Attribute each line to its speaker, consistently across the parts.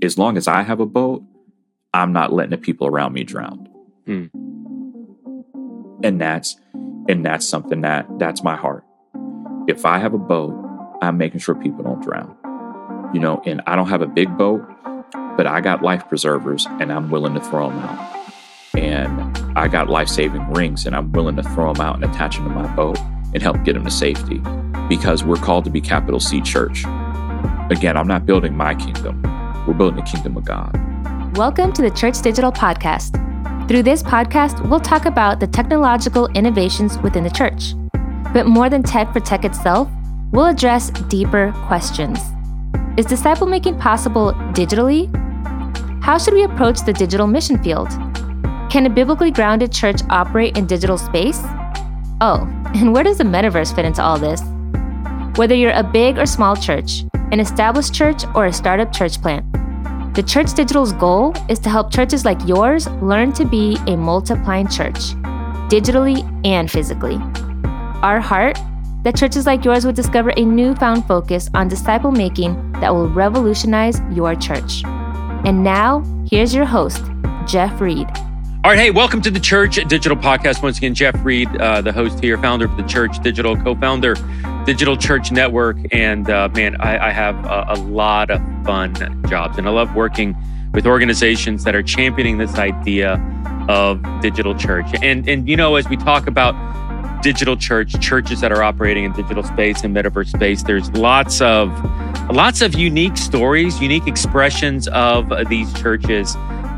Speaker 1: as long as I have a boat, I'm not letting the people around me drown.
Speaker 2: Mm.
Speaker 1: And that's something that's my heart. If I have a boat, I'm making sure people don't drown. And I don't have a big boat, but I got life preservers and I'm willing to throw them out. And I got life-saving rings and I'm willing to throw them out and attach them to my boat and help get them to safety, because we're called to be capital C church. Again, I'm not building my kingdom. We're building the kingdom of God.
Speaker 3: Welcome to the Church Digital Podcast. Through this podcast, we'll talk about the technological innovations within the church. But more than tech for tech itself, we'll address deeper questions. Is disciple making possible digitally? How should we approach the digital mission field? Can a biblically grounded church operate in digital space? Oh, and where does the metaverse fit into all this? Whether you're a big or small church, an established church, or a startup church plant, the Church Digital's goal is to help churches like yours learn to be a multiplying church, digitally and physically. Our heart, that churches like yours would discover a newfound focus on disciple making that will revolutionize your church. And now, here's your host, Jeff Reed.
Speaker 2: All right, hey, welcome to the Church Digital Podcast. Once again, Jeff Reed, the host here, founder of the Church Digital, co-founder, Digital Church Network. And I have a lot of fun jobs. And I love working with organizations that are championing this idea of digital church. And as we talk about digital churches that are operating in digital space and metaverse space, there's lots of unique stories, unique expressions of these churches.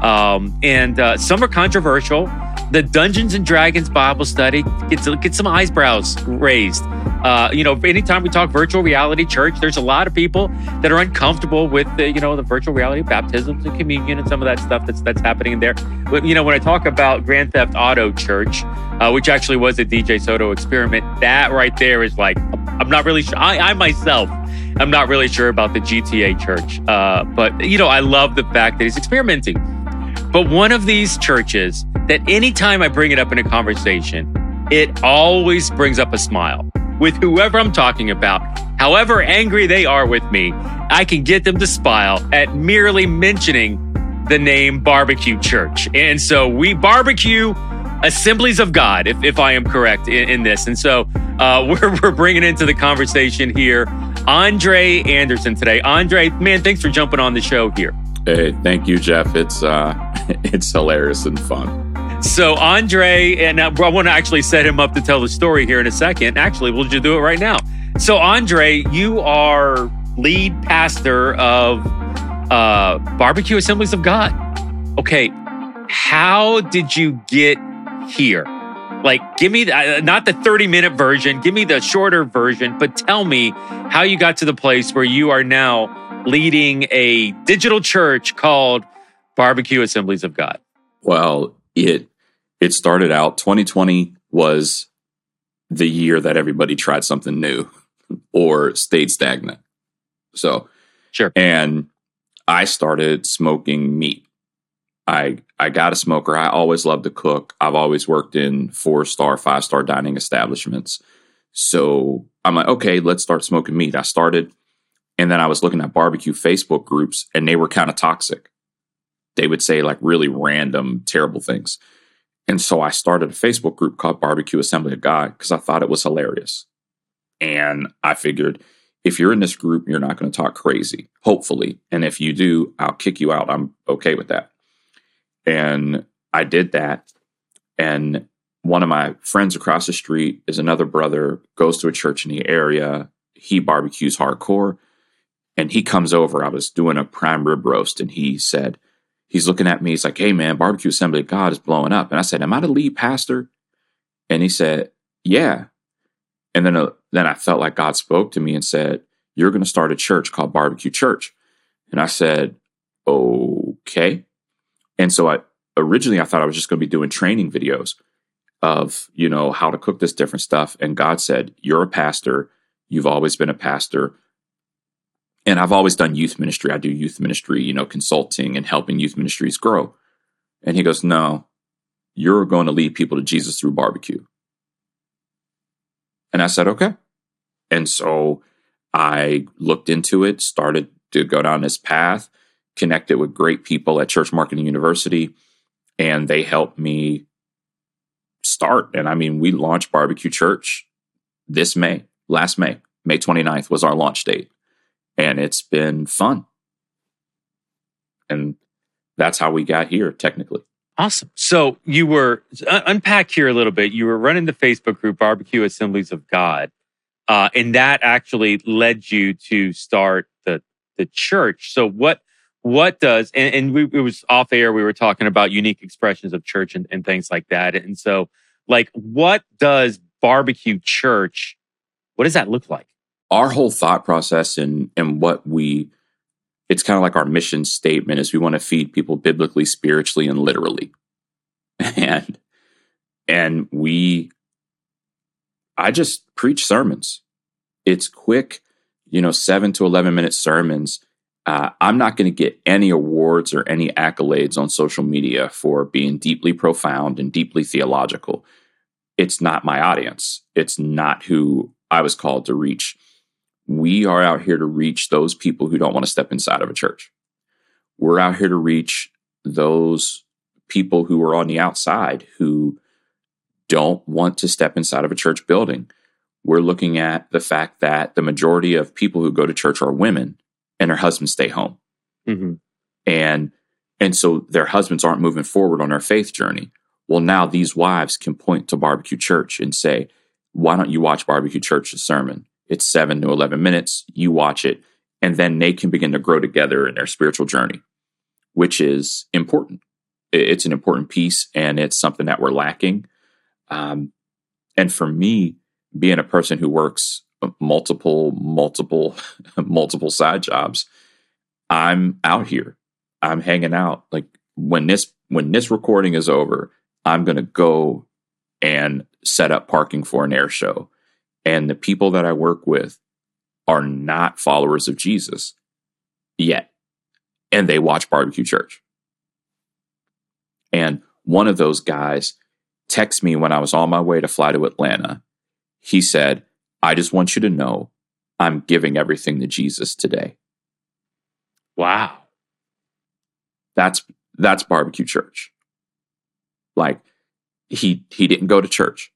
Speaker 2: And some are controversial. The Dungeons and Dragons Bible study gets some eyebrows raised. Anytime we talk virtual reality church, there's a lot of people that are uncomfortable with the virtual reality baptisms and communion and some of that stuff that's happening in there. But when I talk about Grand Theft Auto Church, which actually was a DJ Soto experiment, that right there is like, I'm not really sure. I myself, I'm not really sure about the GTA church. But I love the fact that he's experimenting. But one of these churches that anytime I bring it up in a conversation, it always brings up a smile with whoever I'm talking about. However angry they are with me, I can get them to smile at merely mentioning the name Barbecue Church. And so we barbecue Assemblies of God, if I am correct in this. And so we're bringing into the conversation here Andre Anderson today. Andre, man, thanks for jumping on the show here.
Speaker 1: Hey, thank you, Jeff. It's hilarious and fun.
Speaker 2: So Andre, and I want to actually set him up to tell the story here in a second. Actually, we'll just do it right now. So Andre, you are lead pastor of Barbecue Assemblies of God. Okay, how did you get here? Like, give me not the 30-minute version, give me the shorter version, but tell me how you got to the place where you are now leading a digital church called Barbecue Assemblies of God.
Speaker 1: Well, it started out, 2020 was the year that everybody tried something new or stayed stagnant. So,
Speaker 2: sure.
Speaker 1: And I started smoking meat. I got a smoker. I always loved to cook. I've always worked in 4-star, 5-star dining establishments. So I'm like, okay, let's start smoking meat. I started, and then I was looking at barbecue Facebook groups, and they were kind of toxic. They would say like really random, terrible things. And so I started a Facebook group called Barbecue Assembly of God because I thought it was hilarious. And I figured if you're in this group, you're not going to talk crazy, hopefully. And if you do, I'll kick you out. I'm okay with that. And I did that. And one of my friends across the street is another brother, goes to a church in the area. He barbecues hardcore. And he comes over. I was doing a prime rib roast, and he said, he's looking at me. He's like, hey, man, Barbecue Assembly of God is blowing up. And I said, am I the lead pastor? And he said, yeah. And then I felt like God spoke to me and said, you're going to start a church called Barbecue Church. And I said, okay. And so originally I thought I was just going to be doing training videos of, how to cook this different stuff. And God said, you're a pastor. You've always been a pastor. And I've always done youth ministry. I do youth ministry, consulting and helping youth ministries grow. And he goes, no, you're going to lead people to Jesus through barbecue. And I said, okay. And so I looked into it, started to go down this path. connected with great people at Church Marketing University, and they helped me start. And I mean, we launched Barbecue Church last May 29th was our launch date. And it's been fun. And that's how we got here, technically.
Speaker 2: Awesome. So you were, unpack here a little bit. You were running the Facebook group, Barbecue Assemblies of God. And that actually led you to start the church. So what does, and it was off air, we were talking about unique expressions of church and things like that. And so, like, what does Barbecue Church, what does that look like?
Speaker 1: Our whole thought process and it's kind of like our mission statement is we want to feed people biblically, spiritually, and literally. And I just preach sermons. It's quick, 7 to 11 minute sermons. I'm not going to get any awards or any accolades on social media for being deeply profound and deeply theological. It's not my audience. It's not who I was called to reach. We are out here to reach those people who don't want to step inside of a church. We're out here to reach those people who are on the outside who don't want to step inside of a church building. We're looking at the fact that the majority of people who go to church are women and their husbands stay home.
Speaker 2: Mm-hmm.
Speaker 1: And so their husbands aren't moving forward on their faith journey. Well, now these wives can point to Barbecue Church and say, why don't you watch Barbecue Church's sermon? It's 7 to 11 minutes. You watch it, and then they can begin to grow together in their spiritual journey, which is important. It's an important piece, and it's something that we're lacking. And for me, being a person who works multiple side jobs, I'm out here. I'm hanging out. Like when this recording is over, I'm going to go and set up parking for an air show. And the people that I work with are not followers of Jesus yet. And they watch Barbecue Church. And one of those guys texted me when I was on my way to fly to Atlanta. He said, I just want you to know I'm giving everything to Jesus today.
Speaker 2: Wow. That's
Speaker 1: Barbecue Church. Like he didn't go to church.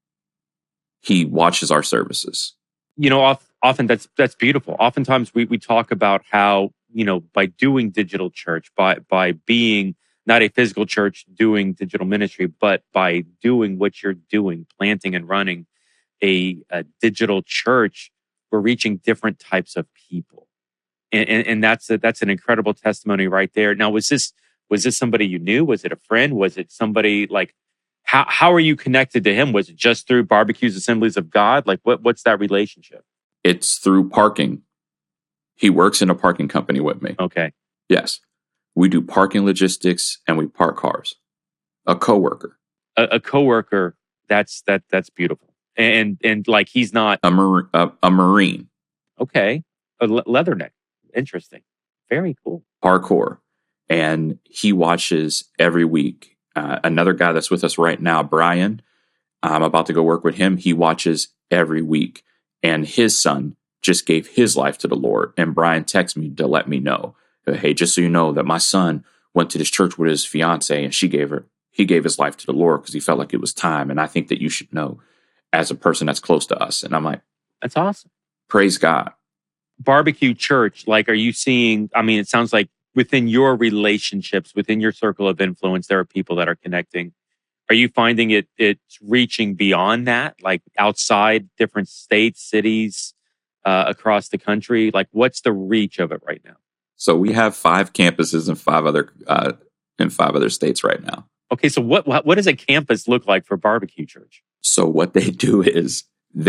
Speaker 1: He watches our services.
Speaker 2: Often that's beautiful. Oftentimes we talk about how, by doing digital church, by being not a physical church doing digital ministry, but by doing what you're doing, planting and running a digital church, we're reaching different types of people. And that's an incredible testimony right there. Now, was this somebody you knew? Was it a friend? Was it somebody like, how are you connected to him? Was it just through Barbecue's Assemblies of God? Like what's that relationship?
Speaker 1: It's through parking. He works in a parking company with me.
Speaker 2: Okay.
Speaker 1: Yes. We do parking logistics and we park cars. A coworker.
Speaker 2: A coworker. That's beautiful. And like he's not
Speaker 1: a Marine.
Speaker 2: Okay. A leatherneck. Interesting. Very cool.
Speaker 1: Parkour. And he watches every week. Another guy that's with us right now, Brian, I'm about to go work with him. He watches every week. And his son just gave his life to the Lord. And Brian texted me to let me know, hey, just so you know that my son went to this church with his fiance and he gave his life to the Lord because he felt like it was time. And I think that you should know as a person that's close to us. And I'm like,
Speaker 2: that's awesome.
Speaker 1: Praise God.
Speaker 2: Barbecue Church, like, are you seeing, it sounds like within your relationships, within your circle of influence, there are people that are connecting. Are you finding it's reaching beyond that, like outside different states, cities, across the country? Like, what's the reach of it right now?
Speaker 1: So we have 5 campuses in 5 other states right now.
Speaker 2: Okay, so what does a campus look like for Barbecue Church?
Speaker 1: So what they do is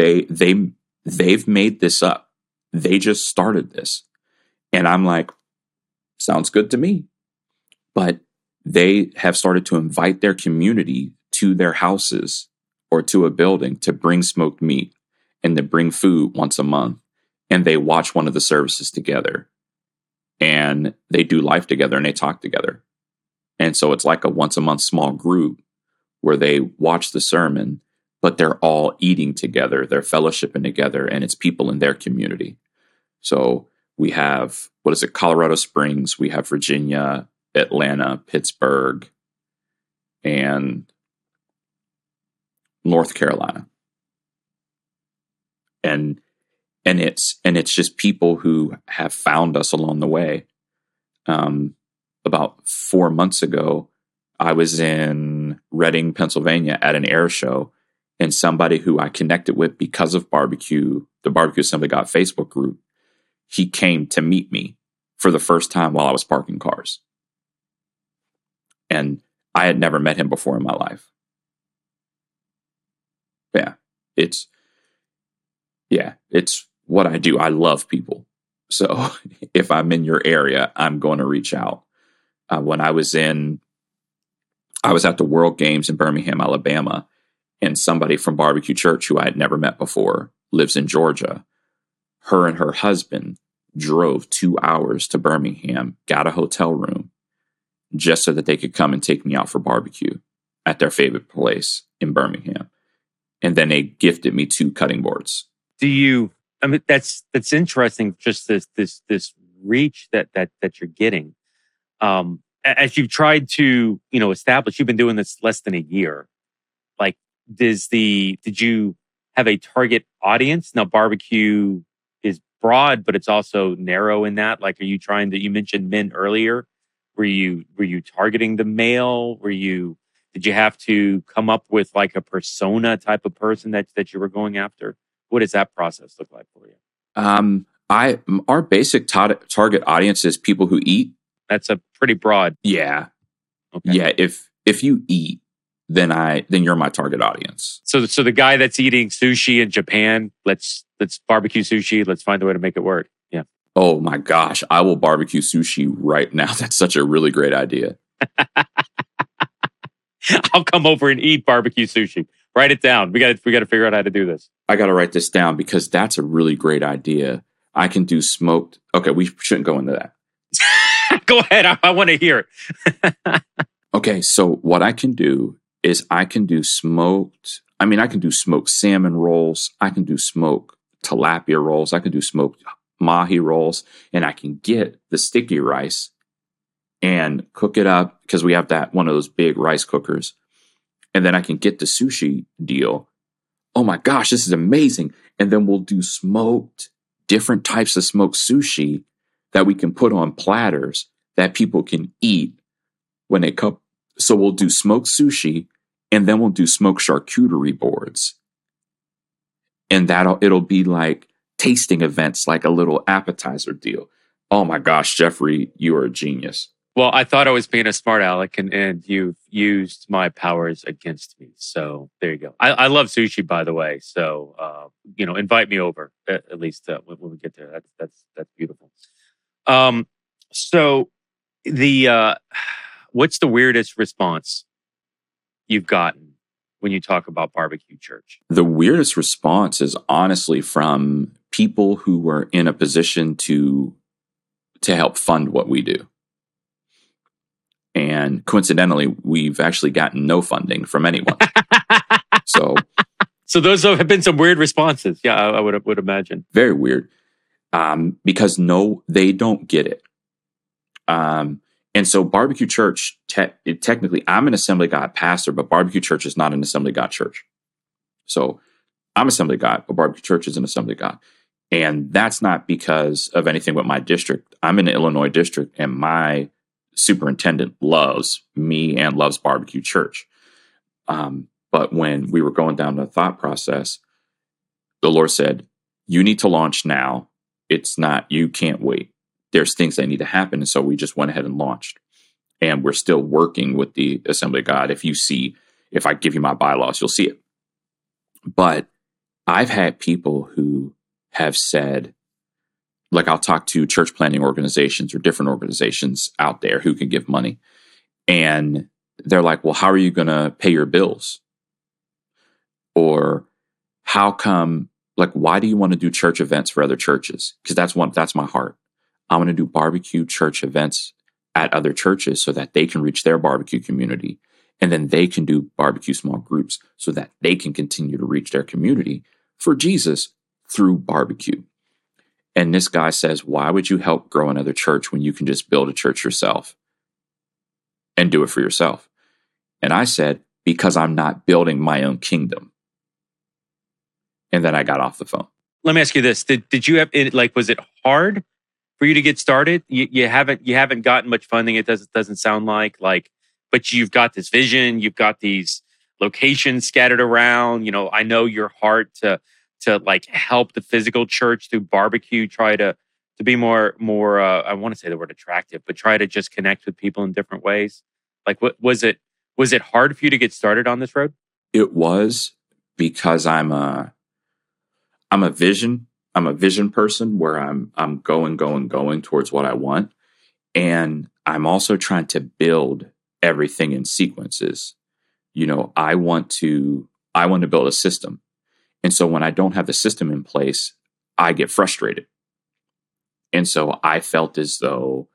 Speaker 1: they've made this up. They just started this, and I'm like, sounds good to me. But they have started to invite their community to their houses or to a building to bring smoked meat and to bring food once a month. And they watch one of the services together and they do life together and they talk together. And so it's like a once a month small group where they watch the sermon, but they're all eating together, they're fellowshipping together, and it's people in their community. So We have, Colorado Springs. We have Virginia, Atlanta, Pittsburgh, and North Carolina. And it's just people who have found us along the way. About 4 months ago, I was in Reading, Pennsylvania at an air show, and somebody who I connected with because of the Barbecue Assembly God Facebook group, he came to meet me for the first time while I was parking cars. And I had never met him before in my life. It's what I do. I love people. So if I'm in your area, I'm going to reach out. When I was at the World Games in Birmingham, Alabama, and somebody from Barbecue Church who I had never met before lives in Georgia. Her and her husband drove 2 hours to Birmingham, got a hotel room just so that they could come and take me out for barbecue at their favorite place in Birmingham. And then they gifted me 2 cutting boards.
Speaker 2: That's interesting. Just this reach that you're getting. As you've tried to, establish, you've been doing this less than a year. Like, did you have a target audience? Now, barbecue is broad, but it's also narrow in that. Like, you mentioned men earlier. Were you targeting the male? Did you have to come up with like a persona type of person that you were going after? What does that process look like for you?
Speaker 1: Our basic target audience is people who eat.
Speaker 2: That's a pretty broad.
Speaker 1: Yeah.
Speaker 2: Okay.
Speaker 1: Yeah. If you eat, then you're my target audience.
Speaker 2: So the guy that's eating sushi in Japan, let's barbecue sushi. Let's find a way to make it work. Yeah.
Speaker 1: Oh my gosh, I will barbecue sushi right now. That's such a really great idea.
Speaker 2: I'll come over and eat barbecue sushi. Write it down. We got to figure out how to do this.
Speaker 1: I got to write this down because that's a really great idea. I can do smoked. Okay, we shouldn't go into that.
Speaker 2: Go ahead. I want to hear it.
Speaker 1: Okay, so what I can do is I can do smoked salmon rolls. I can do smoked tilapia rolls. I can do smoked mahi rolls. And I can get the sticky rice and cook it up because we have one of those big rice cookers. And then I can get the sushi deal. Oh my gosh, this is amazing. And then we'll do different types of smoked sushi that we can put on platters that people can eat when they come. So we'll do smoked sushi and then we'll do smoked charcuterie boards. And it'll be like tasting events, like a little appetizer deal. Oh my gosh, Jeffrey, you are a genius.
Speaker 2: Well, I thought I was being a smart aleck, and you've used my powers against me. So there you go. I love sushi, by the way. So invite me over at least when we get there. That's beautiful. So what's the weirdest response you've gotten when you talk about Barbecue Church? The
Speaker 1: weirdest response is honestly from people who were in a position to help fund what we do. And coincidentally, we've actually gotten no funding from anyone. So
Speaker 2: those have been some weird responses. Yeah, I would imagine.
Speaker 1: Very weird. Because they don't get it. And so Barbecue Church, technically, I'm an Assembly God pastor, but Barbecue Church is not an Assembly God church. So I'm Assembly God, but Barbecue Church is an Assembly God. And that's not because of anything with my district. I'm in the Illinois district, and my superintendent loves me and loves Barbecue Church. But when we were going down the thought process, the Lord said, you need to launch now. You can't wait. There's things that need to happen. And so we just went ahead and launched. And we're still working with the Assembly of God. If I give you my bylaws, you'll see it. But I've had people who have said, like, I'll talk to church planting organizations or different organizations out there who can give money. And they're like, well, how are you going to pay your bills? Or how come, like, why do you want to do church events for other churches? Because that's my heart. I want to do barbecue church events at other churches so that they can reach their barbecue community. And then they can do barbecue small groups so that they can continue to reach their community for Jesus through barbecue. And this guy says, why would you help grow another church when you can just build a church yourself and do it for yourself? And I said, because I'm not building my own kingdom. And then I got off the phone.
Speaker 2: Let me ask you this. Did you have it, like, was it hard for you to get started? You haven't gotten much funding. It doesn't sound like, but you've got this vision, you've got these locations scattered around. I know your heart to like help the physical church through barbecue, try to be more I want to say the word attractive, but try to just connect with people in different ways. Like, what was it hard for you to get started on this road?
Speaker 1: It was, because I'm a vision person where I'm going towards what I want. And I'm also trying to build everything in sequences. I want to build a system. And so when I don't have the system in place, I get frustrated. And so I felt as though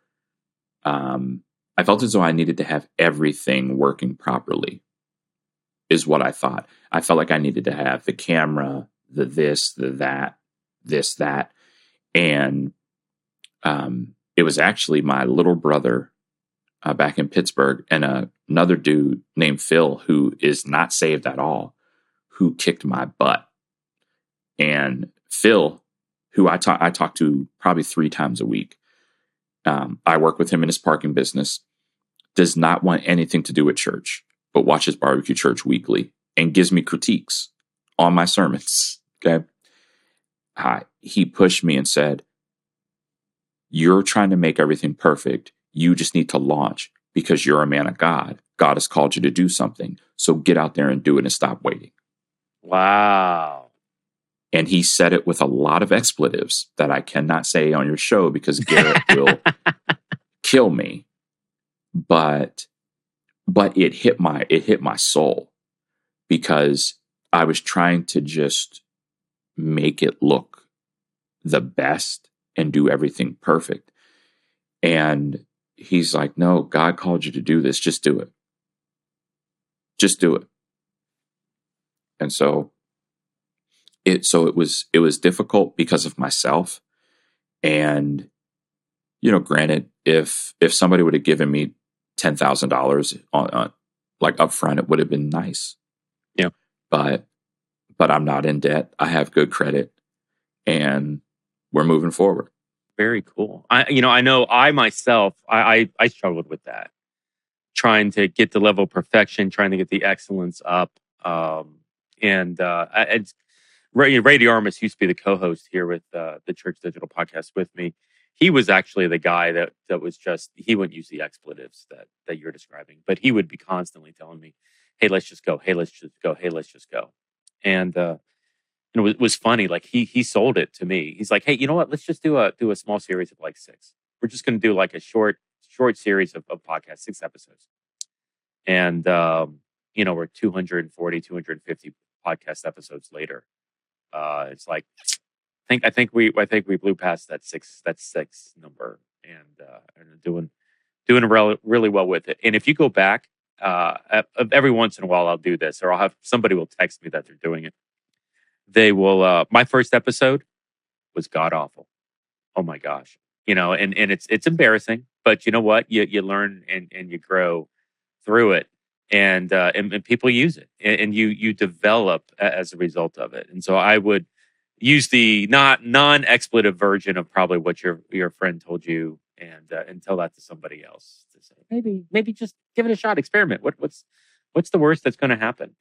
Speaker 1: I needed to have everything working properly, is what I thought. I felt like I needed to have the camera, the this, the that, this, that. And it was actually my little brother back in Pittsburgh and another dude named Phil, who is not saved at all, who kicked my butt. And Phil, who I talk to probably 3 times a week, I work with him in his parking business, does not want anything to do with church, but watches Barbecue Church weekly and gives me critiques on my sermons. Okay. He pushed me and said, you're trying to make everything perfect. You just need to launch because you're a man of God. God has called you to do something. So get out there and do it and stop waiting.
Speaker 2: Wow.
Speaker 1: And he said it with a lot of expletives that I cannot say on your show because Garrett will kill me. But it hit my soul, because I was trying to just make it look the best and do everything perfect. And he's like, no, God called you to do this. Just do it. Just do it. And so it was difficult because of myself. And, granted, if somebody would have given me $10,000 on like upfront, it would have been nice.
Speaker 2: Yeah.
Speaker 1: But I'm not in debt. I have good credit, and we're moving forward.
Speaker 2: Very cool. I know I myself, I struggled with that, trying to get the level of perfection, trying to get the excellence up. Ray DeArmas used to be the co-host here with the Church Digital podcast with me. He was actually the guy that was just, he wouldn't use the expletives that you're describing, but he would be constantly telling me, hey, let's just go. Hey, let's just go. Hey, let's just go. And it was funny. Like he sold it to me. He's like, hey, you know what? Let's just do a small series of like 6. We're just going to do like a short series of podcasts, 6 episodes. And, we're 240, 250 podcast episodes later. It's like, I think we blew past that six number, and doing really well with it. And if you go back, every once in a while I'll do this, or I'll have somebody will text me that they're doing it. They will. My first episode was god awful. Oh my gosh, and it's embarrassing, but you know what? You learn and you grow through it, and people use it, and you develop as a result of it. And so I would use the non-expletive version of probably what your friend told you, and tell that to somebody else to say maybe just give it a shot, experiment. What's the worst that's going to happen?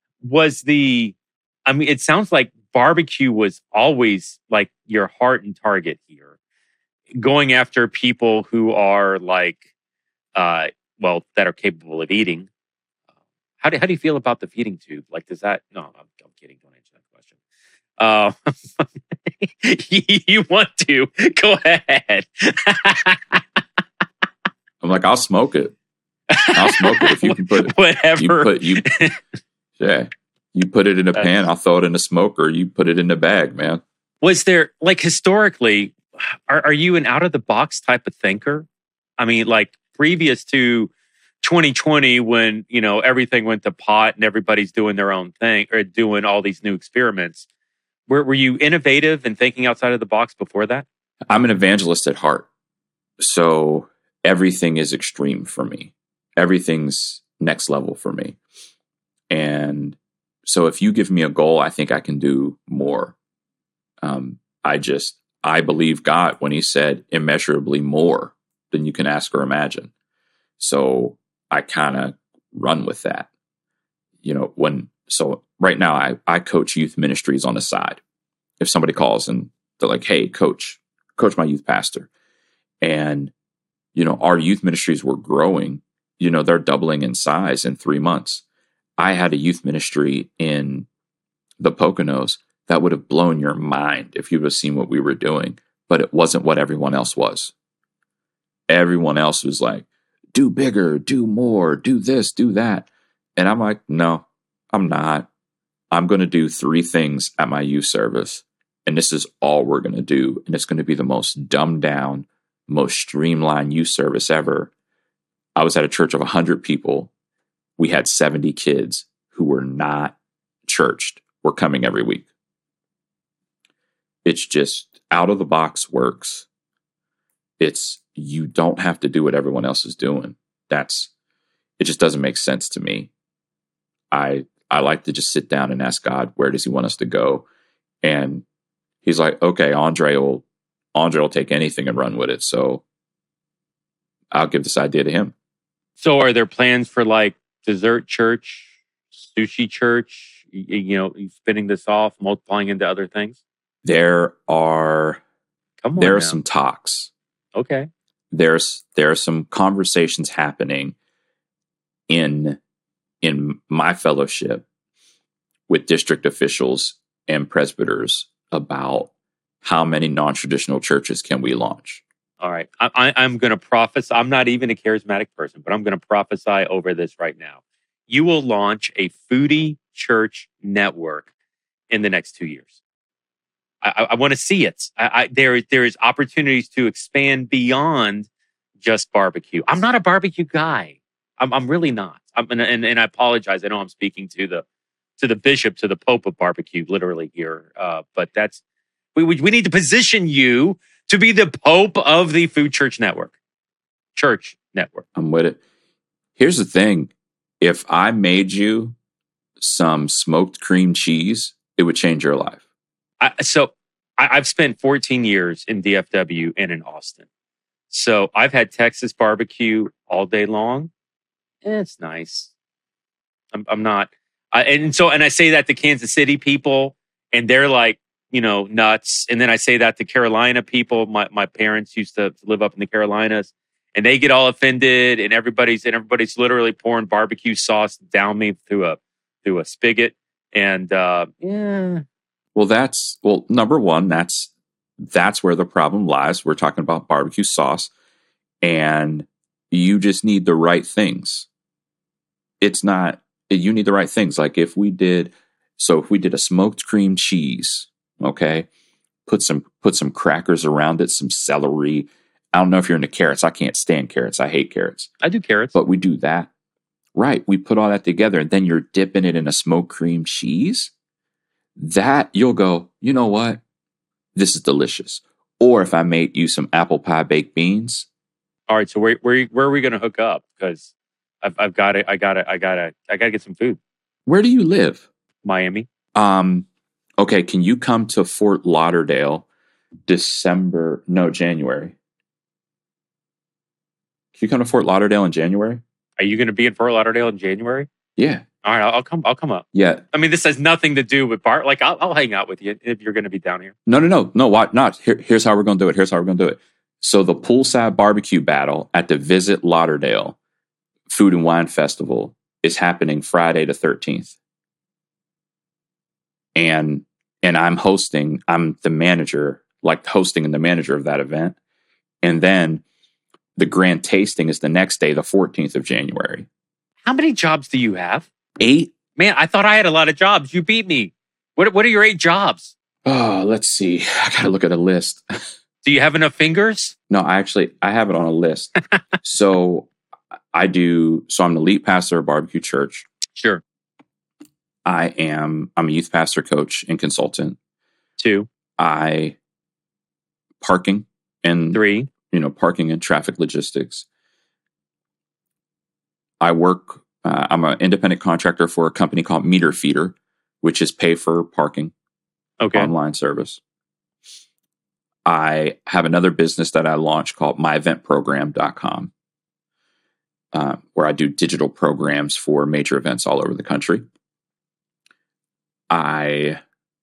Speaker 2: It sounds like barbecue was always like your heart and target here, going after people who are like, that are capable of eating. How do you feel about the feeding tube? Like, does that? No, I'm kidding. Don't answer that question. You want to go ahead?
Speaker 1: I'm like, I'll smoke it. I'll smoke it if you can put it.
Speaker 2: Whatever.
Speaker 1: You put it in a pan. I'll throw it in a smoker. You put it in a bag, man.
Speaker 2: Was there, like, historically, are you an out of the box type of thinker? I mean, like previous to 2020, when everything went to pot and everybody's doing their own thing or doing all these new experiments, were you innovative and thinking outside of the box before that?
Speaker 1: I'm an evangelist at heart. So everything is extreme for me. Everything's next level for me. And so if you give me a goal, I think I can do more. I believe God when he said immeasurably more than you can ask or imagine. So I kind of run with that. So right now I coach youth ministries on the side. If somebody calls and they're like, hey, coach my youth pastor. And, our youth ministries were growing, they're doubling in size in 3 months. I had a youth ministry in the Poconos that would have blown your mind if you would have seen what we were doing, but it wasn't what everyone else was. Everyone else was like, do bigger, do more, do this, do that. And I'm like, no, I'm not. I'm going to do 3 things at my youth service. And this is all we're going to do. And it's going to be the most dumbed down, most streamlined youth service ever. I was at a church of 100 people. We had 70 kids who were not churched, were coming every week. It's just out of the box works. You don't have to do what everyone else is doing. It just doesn't make sense to me. I like to just sit down and ask God, where does he want us to go? And he's like, okay, Andre will take anything and run with it. So I'll give this idea to him.
Speaker 2: So are there plans for like dessert church, sushi church, spinning this off, multiplying into other things?
Speaker 1: There are some talks.
Speaker 2: Okay.
Speaker 1: There are some conversations happening in my fellowship with district officials and presbyters about how many non-traditional churches can we launch.
Speaker 2: All right. I'm going to prophesy. I'm not even a charismatic person, but I'm going to prophesy over this right now. You will launch a foodie church network in the next 2 years. I want to see it. There is opportunities to expand beyond just barbecue. I'm not a barbecue guy. I'm really not. And I apologize. I know I'm speaking to the bishop, to the pope of barbecue, literally here. But we need to position you to be the pope of the food church network.
Speaker 1: I'm with it. Here's the thing. If I made you some smoked cream cheese, it would change your life.
Speaker 2: I've spent 14 years in DFW and in Austin. So I've had Texas barbecue all day long. It's nice. I'm not. And I say that to Kansas City people, and they're like, nuts. And then I say that to Carolina people. My parents used to live up in the Carolinas, and they get all offended, and everybody's literally pouring barbecue sauce down me through a spigot. And yeah.
Speaker 1: Well, number one, that's where the problem lies. We're talking about barbecue sauce, and you just need the right things. You need the right things. Like if we did a smoked cream cheese, okay, put some crackers around it, some celery. I don't know if you're into carrots. I can't stand carrots. I hate carrots.
Speaker 2: I do carrots.
Speaker 1: But we do that. Right. We put all that together, and then you're dipping it in a smoked cream cheese. That you'll go, you know what? This is delicious. Or if I made you some apple pie baked beans.
Speaker 2: All right. So where are we going to hook up? Because I gotta get some food.
Speaker 1: Where do you live?
Speaker 2: Miami.
Speaker 1: Okay. Can you come to Fort Lauderdale January? Can you come to Fort Lauderdale in January?
Speaker 2: Are you going to be in Fort Lauderdale in January?
Speaker 1: Yeah.
Speaker 2: All right, I'll come up.
Speaker 1: Yeah.
Speaker 2: I mean, this has nothing to do with bar. Like, I'll hang out with you if you're going to be down here.
Speaker 1: No. Why not? Here's how we're going to do it. So the poolside barbecue battle at the Visit Lauderdale Food and Wine Festival is happening Friday the 13th. And I'm the manager, like hosting and the manager of that event. And then the grand tasting is the next day, the 14th of January.
Speaker 2: How many jobs do you have?
Speaker 1: 8.
Speaker 2: Man, I thought I had a lot of jobs. You beat me. What are your 8 jobs?
Speaker 1: Oh, let's see. I got to look at a list.
Speaker 2: Do you have enough fingers?
Speaker 1: No, I have it on a list. So I'm the lead pastor of Barbecue Church.
Speaker 2: Sure.
Speaker 1: I'm a youth pastor, coach, and consultant.
Speaker 2: 2.
Speaker 1: I parking and
Speaker 2: 3.
Speaker 1: Parking and traffic logistics. I work. I'm an independent contractor for a company called Meter Feeder, which is pay for parking online service. I have another business that I launched called myeventprogram.com, where I do digital programs for major events all over the country. I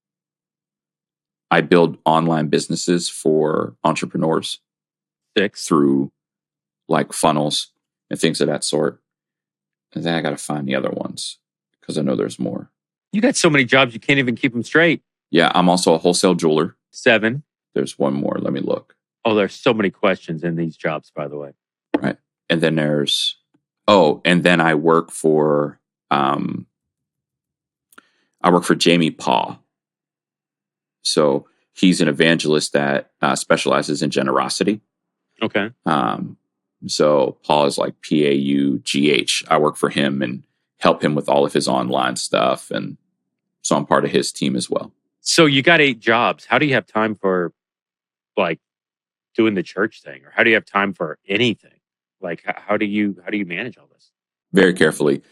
Speaker 1: build online businesses for entrepreneurs
Speaker 2: 6.
Speaker 1: through like funnels and things of that sort. And then I got to find the other ones because I know there's more.
Speaker 2: You got so many jobs, you can't even keep them straight.
Speaker 1: Yeah, I'm also a wholesale jeweler.
Speaker 2: 7.
Speaker 1: There's one more. Let me look.
Speaker 2: Oh, there's so many questions in these jobs, by the way.
Speaker 1: Right. And then I work for Jamie Paw. So he's an evangelist that specializes in generosity.
Speaker 2: Okay.
Speaker 1: So Paul is like PAUGH. I work for him and help him with all of his online stuff. And so I'm part of his team as well.
Speaker 2: So you got 8 jobs. How do you have time for like doing the church thing? Or how do you have time for anything? Like how do you manage all this?
Speaker 1: Very carefully.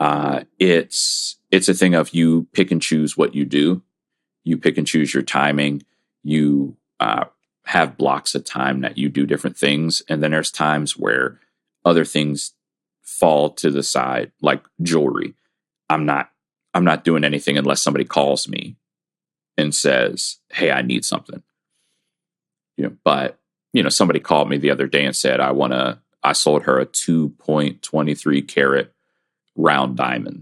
Speaker 1: It's a thing of you pick and choose what you do. You pick and choose your timing. You have blocks of time that you do different things. And then there's times where other things fall to the side, like jewelry. I'm not doing anything unless somebody calls me and says, "Hey, I need something." But somebody called me the other day and said, I sold her a 2.23 carat round diamond.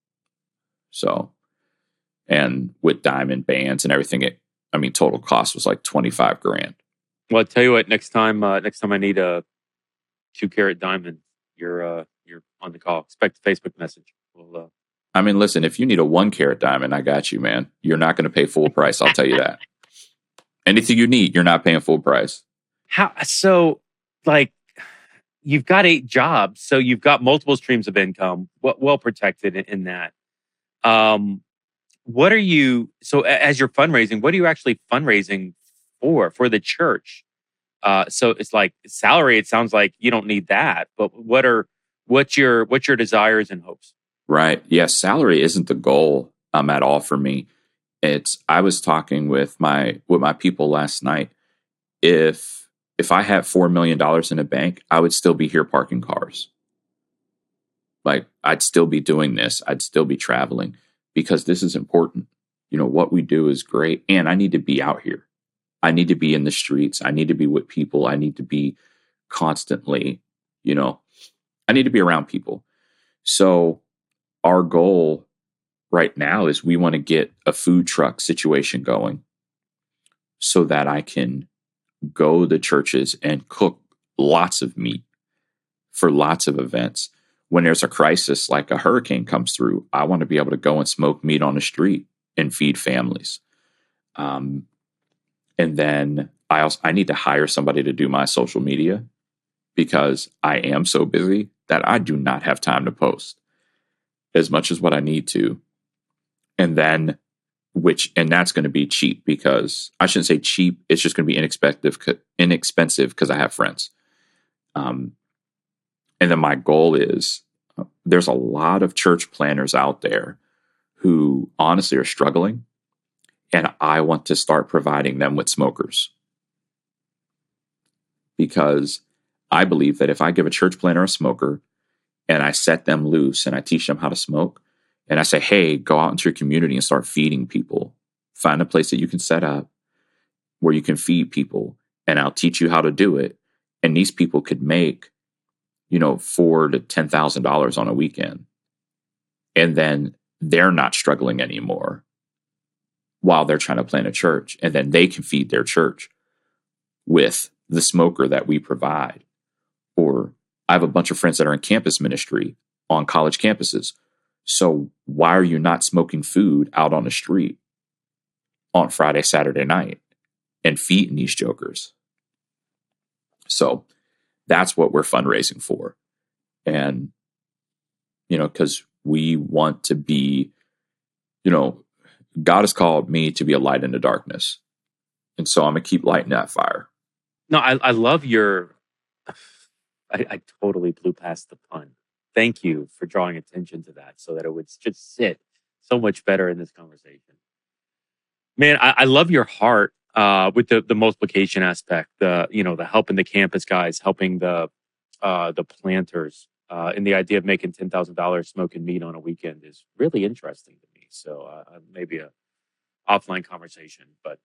Speaker 1: So, and with diamond bands and everything, total cost was like $25,000.
Speaker 2: Well, I'll tell you what, next time I need a 2-carat diamond, you're on the call. Expect a Facebook message. We'll,
Speaker 1: listen, if you need a 1-carat diamond, I got you, man. You're not going to pay full price. I'll tell you that. Anything you need, you're not paying full price.
Speaker 2: So you've got 8 jobs, so you've got multiple streams of income, well protected in that. What are you, so as you're fundraising, what are you actually fundraising for the church? So it's like salary, it sounds like you don't need that, but what's your desires and hopes?
Speaker 1: Right. Yeah. Salary isn't the goal at all for me. I was talking with my people last night. If I had $4 million in a bank, I would still be here parking cars. Like I'd still be doing this. I'd still be traveling because this is important. What we do is great. And I need to be out here. I need to be in the streets. I need to be with people. I need to be constantly, I need to be around people. So our goal right now is we want to get a food truck situation going so that I can go to churches and cook lots of meat for lots of events. When there's a crisis like a hurricane comes through, I want to be able to go and smoke meat on the street and feed families. And then I need to hire somebody to do my social media because I am so busy that I do not have time to post as much as what I need to. And then, that's going to be cheap because I shouldn't say cheap. It's just going to be inexpensive because I have friends. And then my goal is there's a lot of church planners out there who honestly are struggling. And I want to start providing them with smokers. Because I believe that if I give a church planner a smoker and I set them loose and I teach them how to smoke, and I say, hey, go out into your community and start feeding people. Find a place that you can set up where you can feed people, and I'll teach you how to do it. And these people could make, $4,000 to $10,000 on a weekend. And then they're not struggling anymore while they're trying to plant a church. And then they can feed their church with the smoker that we provide. Or I have a bunch of friends that are in campus ministry on college campuses. So why are you not smoking food out on the street on Friday, Saturday night and feeding these jokers? So that's what we're fundraising for. And, because we want to be, God has called me to be a light in the darkness. And so I'm going to keep lighting that fire.
Speaker 2: No, I love your. I totally blew past the pun. Thank you for drawing attention to that so that it would just sit so much better in this conversation. Man, I love your heart with the multiplication aspect, the helping the campus guys, helping the planters, and the idea of making $10,000 smoking meat on a weekend is really interesting to me. So maybe a offline conversation, but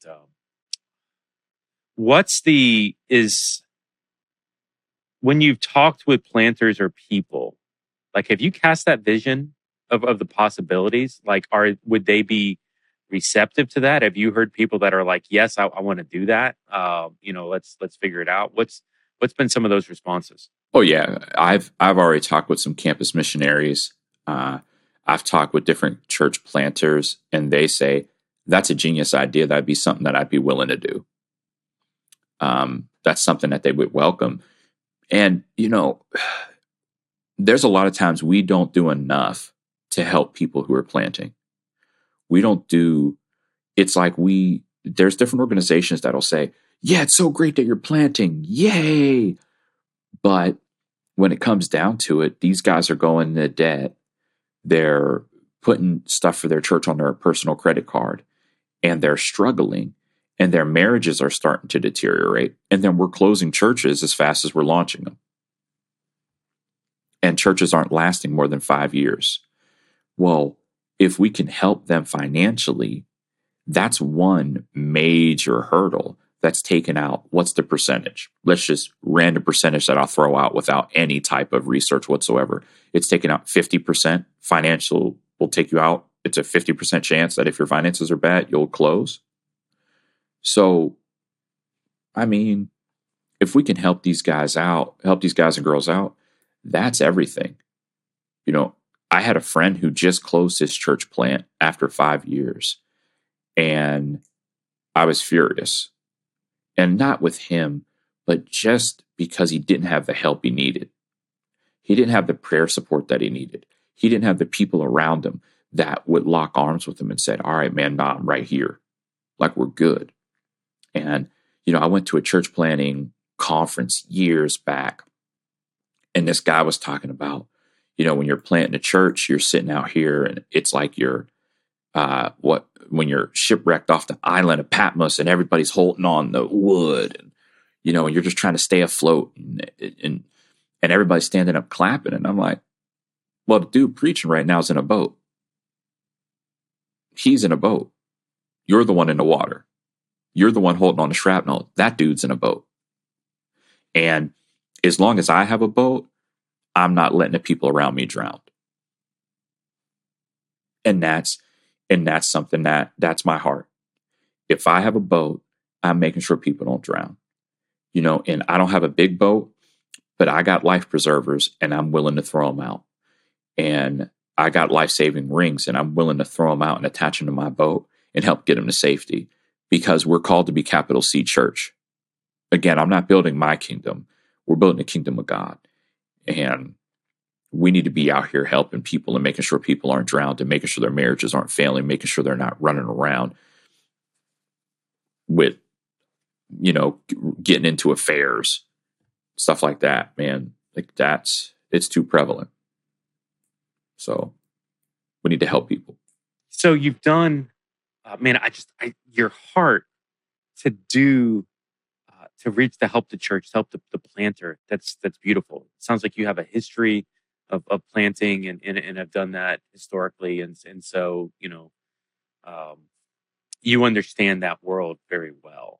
Speaker 2: when you've talked with planters or people, like, have you cast that vision of the possibilities? Like, would they be receptive to that? Have you heard people that are like, yes, I want to do that? Let's figure it out. What's been some of those responses?
Speaker 1: Oh yeah, I've already talked with some campus missionaries. I've talked with different church planters, and they say that's a genius idea. That'd be something that I'd be willing to do. That's something that they would welcome. And there's a lot of times we don't do enough to help people who are planting. We don't do. It's like there's different organizations that'll say, yeah, it's so great that you're planting. Yay. But when it comes down to it, these guys are going into debt. They're putting stuff for their church on their personal credit card, and they're struggling, and their marriages are starting to deteriorate. And then we're closing churches as fast as we're launching them. And churches aren't lasting more than 5 years. Well, if we can help them financially, that's one major hurdle that's taken out. What's the percentage? Let's just random percentage that I'll throw out without any type of research whatsoever. It's taken out 50%. Financial will take you out. It's a 50% chance that if your finances are bad, you'll close. So, I mean, if we can help these guys and girls out, that's everything. I had a friend who just closed his church plant after 5 years, and I was furious. And not with him, but just because he didn't have the help he needed. He didn't have the prayer support that he needed. He didn't have the people around him that would lock arms with him and said, all right, man, nah, I'm right here. Like, we're good. And, I went to a church planting conference years back, and this guy was talking about, when you're planting a church, you're sitting out here, and it's like you're when you're shipwrecked off the island of Patmos, and everybody's holding on the wood, and and you're just trying to stay afloat, and everybody's standing up clapping, and I'm like, well, the dude preaching right now is in a boat. He's in a boat. You're the one in the water. You're the one holding on to shrapnel. That dude's in a boat. And as long as I have a boat, I'm not letting the people around me drown. And that's something that's my heart. If I have a boat, I'm making sure people don't drown. And I don't have a big boat, but I got life preservers, and I'm willing to throw them out. And I got life-saving rings, and I'm willing to throw them out and attach them to my boat and help get them to safety, because we're called to be capital C church. Again, I'm not building my kingdom. We're building the kingdom of God. And we need to be out here helping people and making sure people aren't drowned, and making sure their marriages aren't failing, making sure they're not running around with, getting into affairs, stuff like that, man. Like, it's too prevalent. So we need to help people.
Speaker 2: So you've done, man, your heart to reach, to help the church, to help the planter. That's beautiful. It sounds like you have a history of planting and have done that historically. And so, you understand that world very well.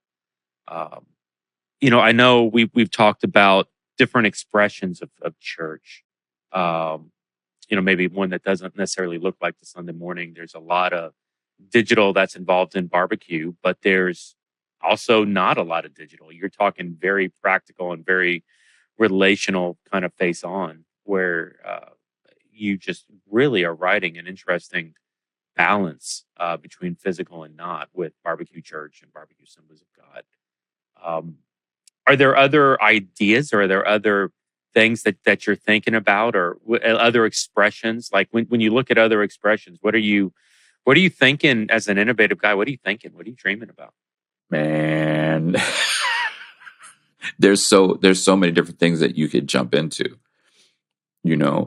Speaker 2: I know we've talked about different expressions of church. Maybe one that doesn't necessarily look like the Sunday morning. There's a lot of digital that's involved in barbecue, but there's also not a lot of digital. You're talking very practical and very relational kind of face on, where you just really are writing an interesting balance between physical and not with Barbecue Church and Barbecue Assemblies of God. Are there other ideas, or are there other things that you're thinking about, or other expressions? Like when you look at other expressions, what are you thinking as an innovative guy? What are you thinking? What are you dreaming about?
Speaker 1: Man, there's so many different things that you could jump into, you know.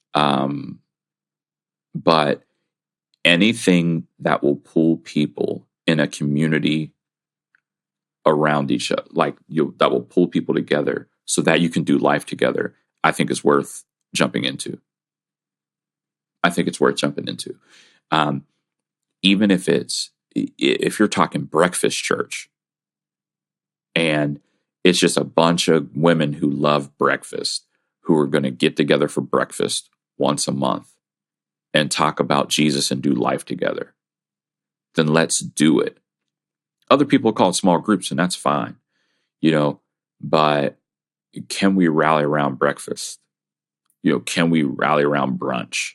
Speaker 1: But anything that will pull people in a community around each other, that will pull people together so that you can do life together, I think is worth jumping into. Even if you're talking breakfast church and it's just a bunch of women who love breakfast, who are going to get together for breakfast once a month and talk about Jesus and do life together, then let's do it. Other people call it small groups, and that's fine, but can we rally around breakfast? Can we rally around brunch?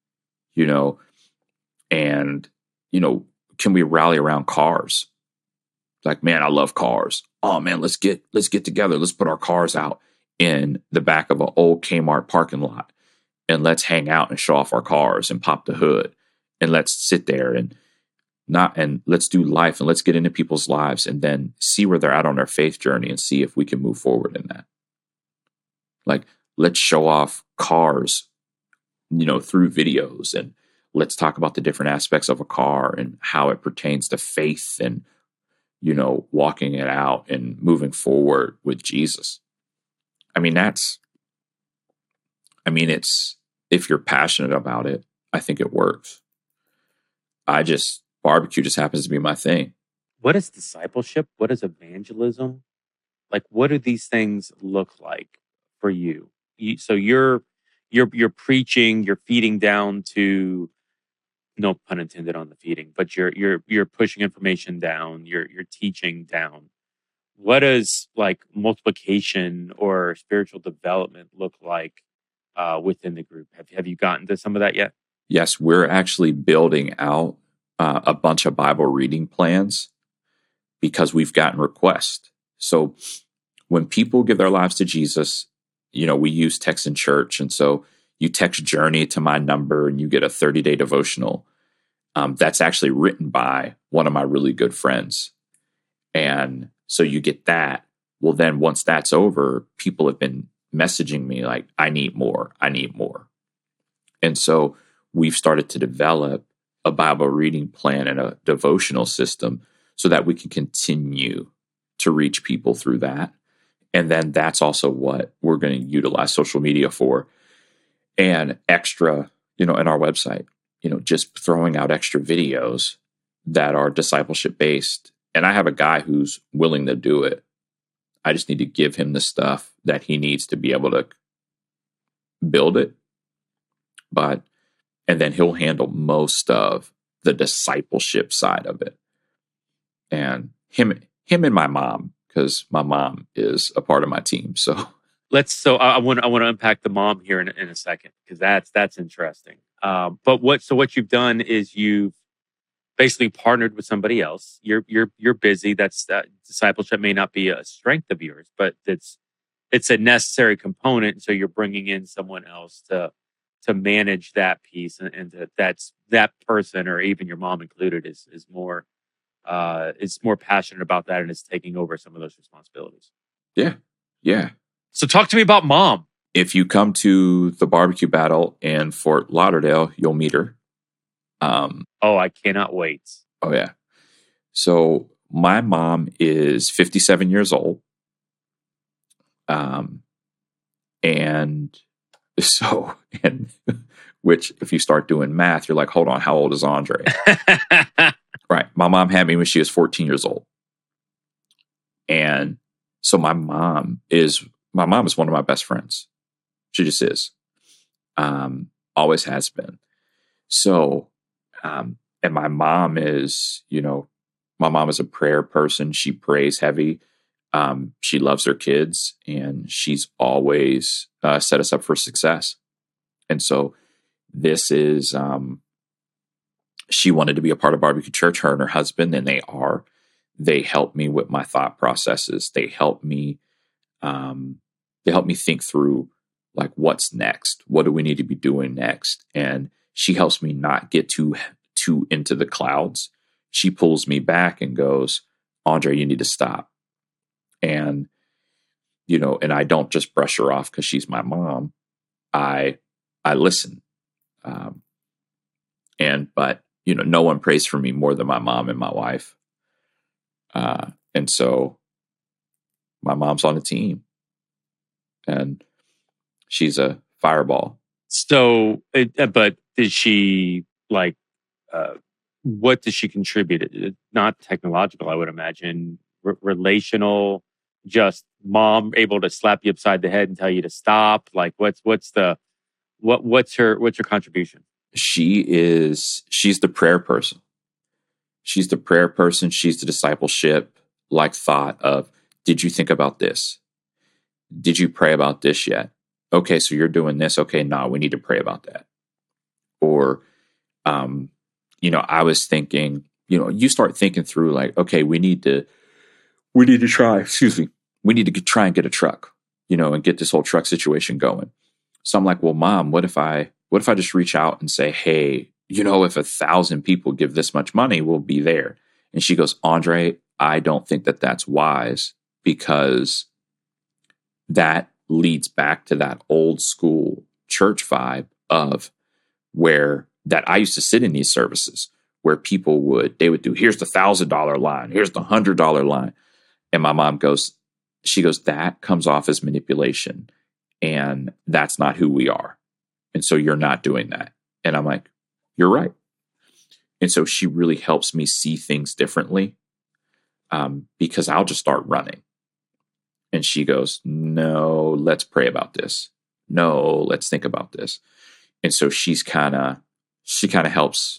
Speaker 1: And can we rally around cars? Like, man, I love cars. Oh man, let's get together. Let's put our cars out in the back of an old Kmart parking lot, and let's hang out and show off our cars and pop the hood, and let's sit there and let's do life, and let's get into people's lives, and then see where they're at on their faith journey and see if we can move forward in that. Like, let's show off cars, through videos, and let's talk about the different aspects of a car and how it pertains to faith and, walking it out and moving forward with Jesus. It's, if you're passionate about it, I think it works. Barbecue just happens to be my thing.
Speaker 2: What is discipleship? What is evangelism? Like, what do these things look like for you? So you're preaching, you're feeding down to, no pun intended on the feeding, but you're pushing information down, you're teaching down. What does like multiplication or spiritual development look like within the group? Have you gotten to some of that yet?
Speaker 1: Yes, we're actually building out a bunch of Bible reading plans because we've gotten requests. So when people give their lives to Jesus, we use text in church. And so you text Journey to my number and you get a 30-day devotional. That's actually written by one of my really good friends. And so you get that. Well, then once that's over, people have been messaging me like, I need more. And so we've started to develop a Bible reading plan and a devotional system so that we can continue to reach people through that. And then that's also what we're going to utilize social media for, and extra, in our website, just throwing out extra videos that are discipleship based. And I have a guy who's willing to do it. I just need to give him the stuff that he needs to be able to build it. And then he'll handle most of the discipleship side of it. And him and my mom, because my mom is a part of my team. So
Speaker 2: I want to unpack the mom here in a second, because that's interesting. But what you've done is you've basically partnered with somebody else. You're busy. That discipleship may not be a strength of yours, but it's a necessary component. So you're bringing in someone else to manage that piece, and that person, or even your mom included, is more passionate about that and is taking over some of those responsibilities.
Speaker 1: Yeah.
Speaker 2: So talk to me about mom.
Speaker 1: If you come to the barbecue battle in Fort Lauderdale, you'll meet her.
Speaker 2: I cannot wait.
Speaker 1: Oh yeah. So my mom is 57 years old. Which if you start doing math, you're like, hold on, how old is Andre? Right. My mom had me when she was 14 years old. And so my mom is one of my best friends. She just is. Always has been. So, and my mom is, my mom is a prayer person. She prays heavy. She loves her kids, and she's always set us up for success. And so this is, she wanted to be a part of Barbecue Church, her and her husband, and they are. They help me with my thought processes. They help me think through, like, what's next? What do we need to be doing next? And she helps me not get too into the clouds. She pulls me back and goes, Andre, you need to stop. And, and I don't just brush her off because she's my mom. I listen. But no one prays for me more than my mom and my wife. And so my mom's on the team, and she's a fireball.
Speaker 2: So, but did she what does she contribute? Not technological, I would imagine. Relational, just mom able to slap you upside the head and tell you to stop. Like, what's her contribution?
Speaker 1: She's the prayer person. She's the prayer person. She's the discipleship thought of, did you think about this? Did you pray about this yet? Okay, so you're doing this. Okay, no, we need to pray about that. Or, I was thinking, you start thinking through okay, we need to try and get a truck, and get this whole truck situation going. So I'm like, well, Mom, what if I just reach out and say, hey, if 1,000 people give this much money, we'll be there. And she goes, Andre, I don't think that that's wise, because that leads back to that old school church vibe of where that I used to sit in these services where people would do, here's the $1,000 line, here's the $100 line. And my mom goes, that comes off as manipulation, and that's not who we are. And so you're not doing that. And I'm like, you're right. And so she really helps me see things differently, because I'll just start running. And she goes, no, let's pray about this. No, let's think about this. And so she kind of helps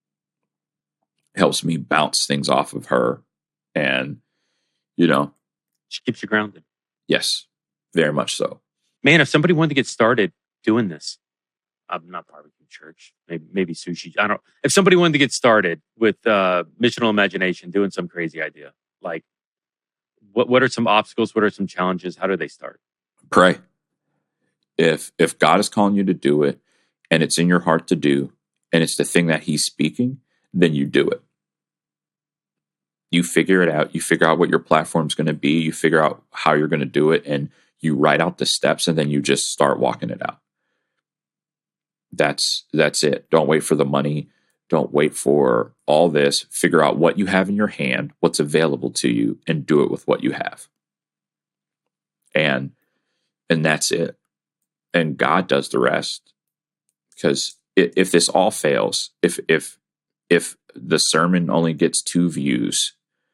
Speaker 1: me bounce things off of her. And,
Speaker 2: she keeps you grounded.
Speaker 1: Yes, very much so.
Speaker 2: Man, if somebody wanted to get started doing this, I'm not barbecue church, maybe sushi. I don't. If somebody wanted to get started with missional imagination, doing some crazy idea, what are some obstacles? What are some challenges? How do they start?
Speaker 1: Pray. If God is calling you to do it, and it's in your heart to do, and it's the thing that He's speaking, then you do it. You figure it out. You figure out what your platform's going to be. You figure out how you're going to do it, and you write out the steps, and then you just start walking it out. That's it. Don't wait for the money. Don't wait for all this. Figure out what you have in your hand, what's available to you, and do it with what you have. And that's it. And God does the rest. Because if this all fails, if the sermon only gets 2 views,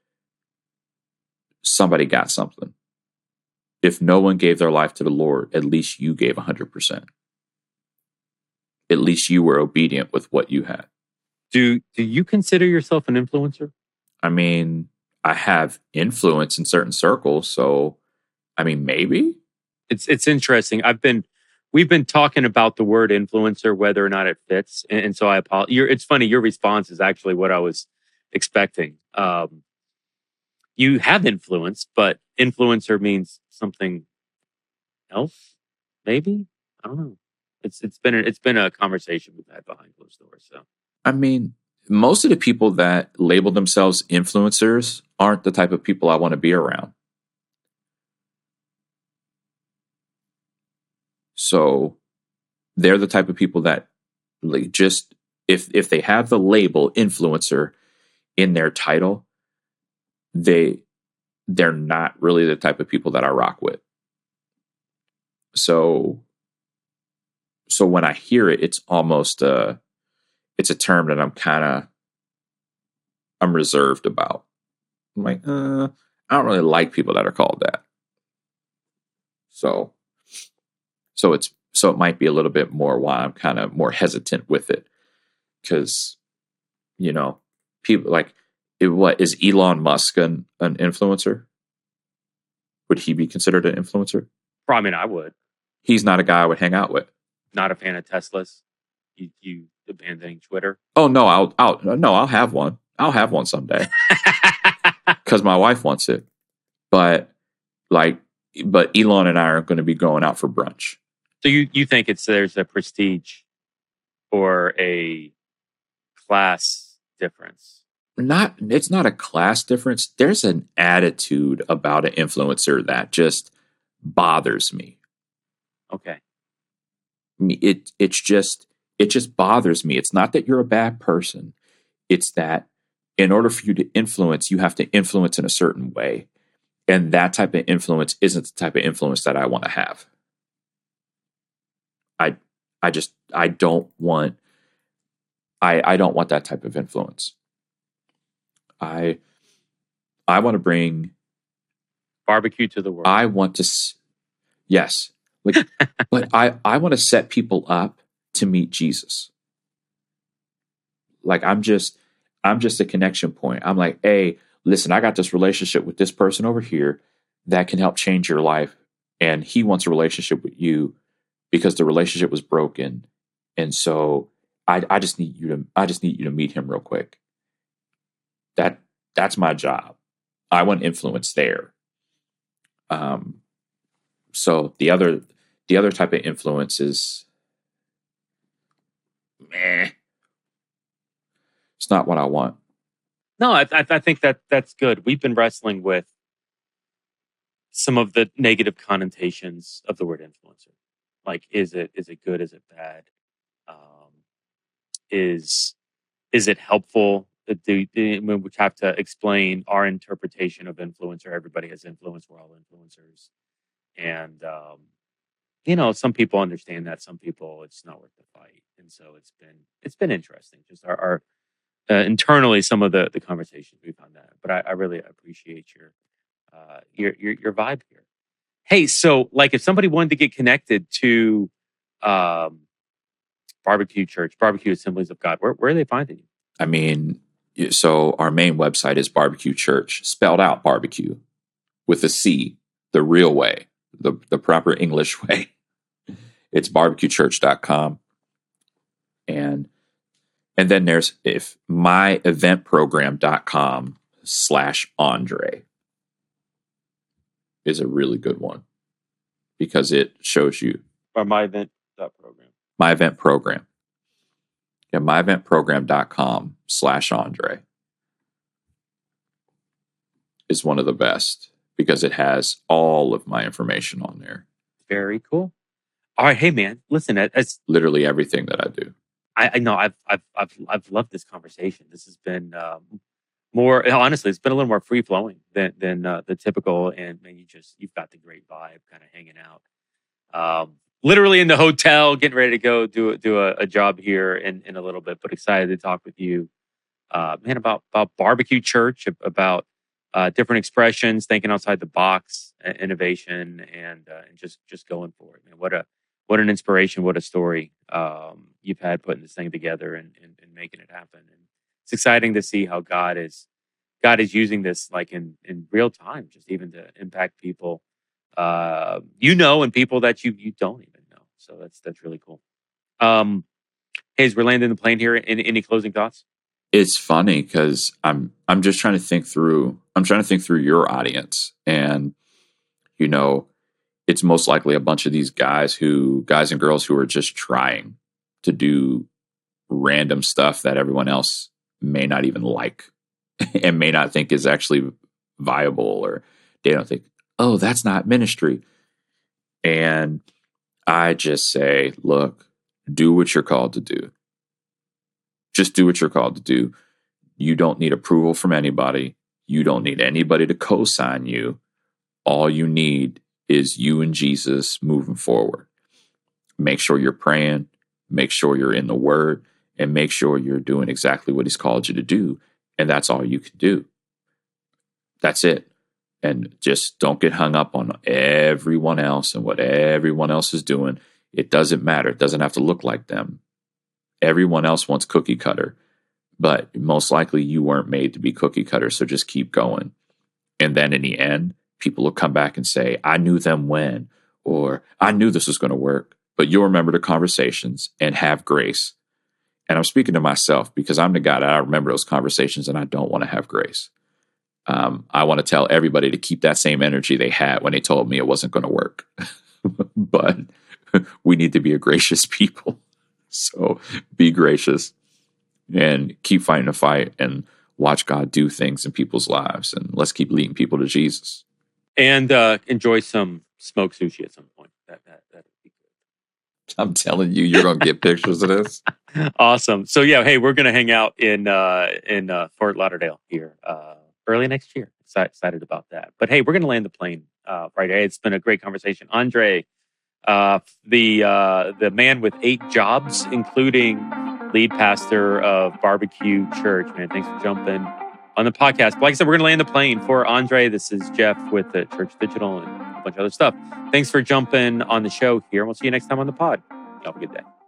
Speaker 1: somebody got something. If no one gave their life to the Lord, at least you gave 100%. At least you were obedient with what you had.
Speaker 2: Do you consider yourself an influencer?
Speaker 1: I mean, I have influence in certain circles, so I mean, maybe.
Speaker 2: It's interesting. We've been talking about the word influencer, whether or not it fits, and so I apologize. It's funny. Your response is actually what I was expecting. You have influence, but influencer means something else. Maybe, I don't know. It's been a conversation we've had behind closed doors. So
Speaker 1: I mean, most of the people that label themselves influencers aren't the type of people I want to be around. So they're the type of people that just if they have the label influencer in their title, they're not really the type of people that I rock with. So when I hear it, it's almost it's a term that I'm reserved about. I'm like, I don't really like people that are called that. So it might be a little bit more why I'm kind of more hesitant with it, because people what is Elon Musk an influencer? Would he be considered an influencer?
Speaker 2: I mean, I would.
Speaker 1: He's not a guy I would hang out with.
Speaker 2: Not a fan of Teslas. You abandoning Twitter?
Speaker 1: Oh no, I'll have one. I'll have one someday because my wife wants it. But Elon and I aren't going to be going out for brunch.
Speaker 2: So you think there's a prestige or a class difference
Speaker 1: it's not a class difference. There's an attitude about an influencer that just bothers me.
Speaker 2: Okay.
Speaker 1: It just bothers me. It's not that you're a bad person. It's that in order for you to influence, you have to influence in a certain way. And that type of influence isn't the type of influence that I want to have. I don't want that type of influence. I want to bring
Speaker 2: barbecue to the world.
Speaker 1: I want to, yes, like, but I want to set people up to meet Jesus. Like I'm just a connection point. I'm like, hey, listen, I got this relationship with this person over here that can help change your life, and he wants a relationship with you because the relationship was broken, and so I just need you to meet him real quick. That's my job. I want influence there. So the other type of influence is, it's not what I want.
Speaker 2: No, I think that's good. We've been wrestling with some of the negative connotations of the word influencer. Like, is it good? Is it bad? Is it helpful? We have to explain our interpretation of influencer. Everybody has influence. We're all influencers. And, some people understand that. Some people, it's not worth the fight. And so it's been interesting. Just our internally, some of the conversations we've had that. But I really appreciate your vibe here. Hey, so like if somebody wanted to get connected to Barbecue Church, Barbecue Assemblies of God, where are they finding you?
Speaker 1: I mean, so our main website is Barbecue Church, spelled out barbecue with a C, the real way, the proper English way. It's barbecuechurch.com. And then there's myeventprogram.com/Andre is a really good one because it shows you.
Speaker 2: Or myevent.program.
Speaker 1: My event program. Yeah, myeventprogram.com/Andre is one of the best because it has all of my information on there.
Speaker 2: Very cool. All right, hey man, listen, as
Speaker 1: literally everything that I do.
Speaker 2: I know I've loved this conversation. This has been more honestly, it's been a little more free flowing than the typical. And man, you've got the great vibe, kind of hanging out. Literally in the hotel, getting ready to go do a job here in a little bit, but excited to talk with you, man, about Barbecue Church, about different expressions, thinking outside the box, innovation, and just going for it. Man, what an inspiration! What a story you've had putting this thing together and making it happen. And it's exciting to see how God is using this like in real time, just even to impact people. And people that you don't even know. So that's really cool. Hey, as we're landing the plane here, any closing thoughts?
Speaker 1: It's funny because I'm just trying to think through. I'm trying to think through your audience, and it's most likely a bunch of these guys and girls who are just trying to do random stuff that everyone else may not even like and may not think is actually viable, or they don't think, oh, that's not ministry. And I just say, look, do what you're called to do. Just do what you're called to do. You don't need approval from anybody. You don't need anybody to co-sign you. All you need is you and Jesus moving forward. Make sure you're praying. Make sure you're in the Word. And make sure you're doing exactly what He's called you to do. And that's all you can do. That's it. And just don't get hung up on everyone else and what everyone else is doing. It doesn't matter. It doesn't have to look like them. Everyone else wants cookie cutter, but most likely you weren't made to be cookie cutter. So just keep going. And then in the end, people will come back and say, I knew them when, or I knew this was going to work. But you'll remember the conversations and have grace. And I'm speaking to myself because I'm the guy that I remember those conversations and I don't want to have grace. I want to tell everybody to keep that same energy they had when they told me it wasn't going to work. But we need to be a gracious people. So be gracious and keep fighting the fight and watch God do things in people's lives, and let's keep leading people to Jesus.
Speaker 2: And enjoy some smoked sushi at some point. That'd be good.
Speaker 1: I'm telling you, you're going to get pictures of this.
Speaker 2: Awesome. So yeah, hey, we're going to hang out in Fort Lauderdale here early next year. Excited about that. But hey, we're going to land the plane Friday. It's been a great conversation. Andre, the man with 8 jobs, including lead pastor of Barbecue Church. Man, thanks for jumping on the podcast. But like I said, we're going to land the plane. For Andre, this is Jeff with the Church Digital and a bunch of other stuff. Thanks for jumping on the show here. We'll see you next time on the pod. Have a good day.